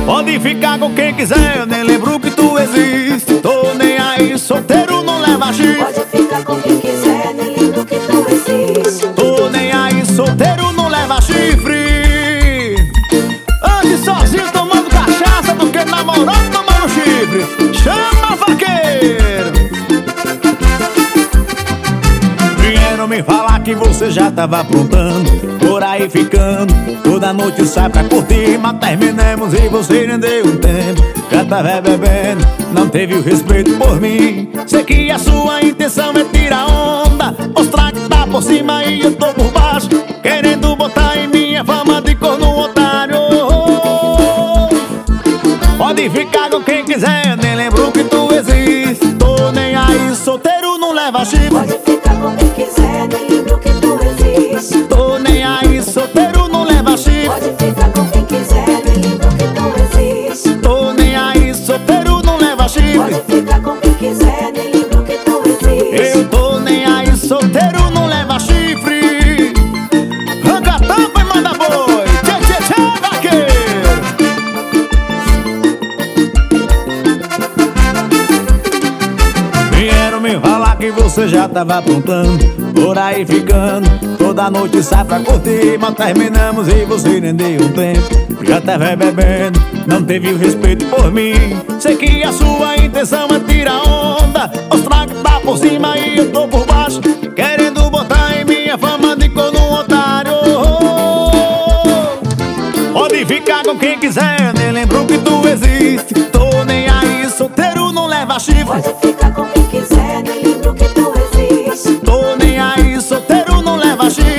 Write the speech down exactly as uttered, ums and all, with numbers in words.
Pode ficar com quem quiser, eu nem lembro que tu existe. Tô nem aí, solteiro não leva chifre. Pode ficar com quem quiser, nem lembro que tu existe. Tô nem aí, solteiro não leva chifre. Ande sozinho tomando cachaça do que namorando tomando chifre. Chama vaqueiro. Vieram me falar que você já tava aprontando, por aí ficando, toda noite sai pra curtir. Mas terminamos e você nem deu um tempo. Já tava bebendo, não teve o respeito por mim. Sei que a sua intenção é tirar onda, mostrar que tá por cima e eu tô por baixo, querendo botar em minha fama de corno otário. Pode ficar com quem quiser, nem lembro que tu existe. Tô nem aí, solteiro não leva chifre. Pode ficar com quem quiser, nem lembro que tu existe. Tô nem aí, solteiro não leva chifre. Pode ficar com quem quiser, nem lembro que tu existe. Tô nem aí, solteiro não leva chifre. Pode ficar com quem quiser, nem lembro que tu existe. Eu tô nem aí, solteiro não leva chifre. Arranca a tampa e manda boi. Tchê, tchê, tchê, vaqueiro. Vieram me falar que você já tava aprontando, por aí ficando, toda noite sai pra curtir. Mas terminamos e você nem deu um tempo. Já tava bebendo, não teve o respeito por mim. Sei que a sua intenção é tirar onda, mostrar que tá por cima e eu tô por baixo, querendo botar em minha fama de corno otário. Pode ficar com quem quiser, nem lembro que tu existe. Tô nem aí, solteiro não leva chifre. Pode ficar com quem quiser, nem lembro que tu existe. Tô nem aí, solteiro não leva chifre.